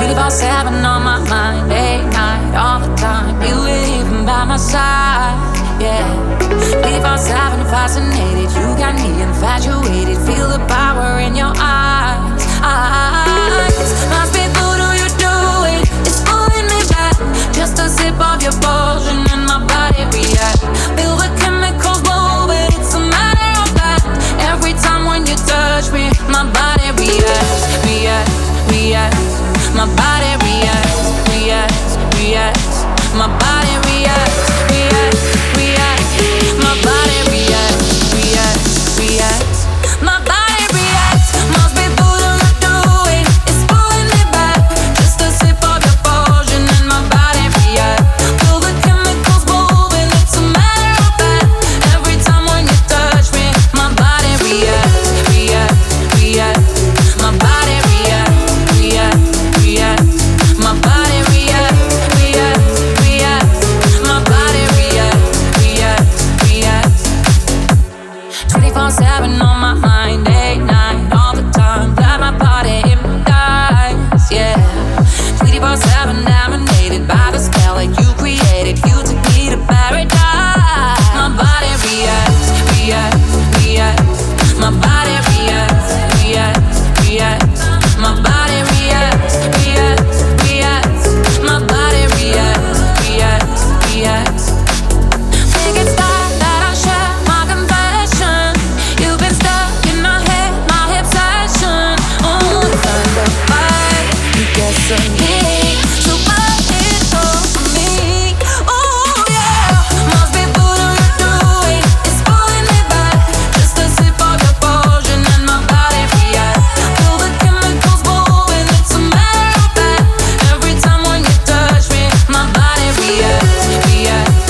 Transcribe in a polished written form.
24/7 on my mind, late night, all the time. You were even by my side, yeah. 24/7 fascinated, you got me infatuated. Feel the power in your eyes. Must be voodoo you're doing, it's pulling me back. Just a sip of your potion and my body react. Feel the chemicals moving, it's a matter of fact. Every time when you touch me, my body reacts, reacts, reacts. My body reacts, reacts, reacts. My body reacts, reacts, reacts. My body reacts, reacts, reacts. My body reacts. Must be voodoo you're doing, it's pulling me back. Just a sip of your potion and my body reacts. Feel the chemicals moving, it's a matter of fact. Every time when you touch me, my body reacts, reacts, reacts. My body reacts, reacts, reacts. My body reacts, reacts, reacts. My body reacts, reacts, reacts. 24/7 on my mind, late night, all the time. Got my body hypnotized, yeah. 24/7 dominated by the spell that you created. You took me to paradise. My body reacts, reacts, reacts. My body reacts, reacts, reacts. My body reacts, reacts, reacts. My body reacts, reacts, reacts. Think it's time that I share my confession. You've been stuck in my head, my obsession. Oh, find the fight, you get some heat. So put it all for me. Oh yeah, must be voodoo you're doing, it's pulling me back. Just a sip of your potion and my body reacts. Feel the chemicals moving, it's a matter of fact. Every time when you touch me, my body reacts, reacts,